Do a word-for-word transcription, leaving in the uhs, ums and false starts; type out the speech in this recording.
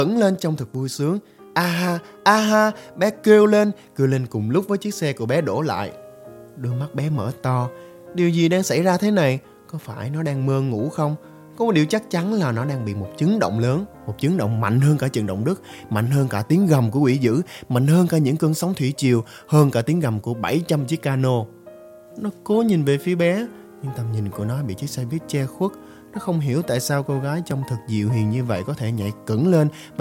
ẩn lên trong thật vui sướng. A ha, a ha, bé kêu lên, kêu lên cùng lúc với chiếc xe của bé đổ lại. Đôi mắt bé mở to. Điều gì đang xảy ra thế này? Có phải nó đang mơ ngủ không? Có một điều chắc chắn là nó đang bị một chấn động lớn. Một chấn động mạnh hơn cả trận động đất, mạnh hơn cả tiếng gầm của quỷ dữ, mạnh hơn cả những cơn sóng thủy triều, hơn cả tiếng gầm của bảy trăm chiếc cano. Nó cố nhìn về phía bé, nhưng tầm nhìn của nó bị chiếc xe buýt che khuất. Nó không hiểu tại sao cô gái trông thật dịu hiền như vậy có thể nhảy cẫng lên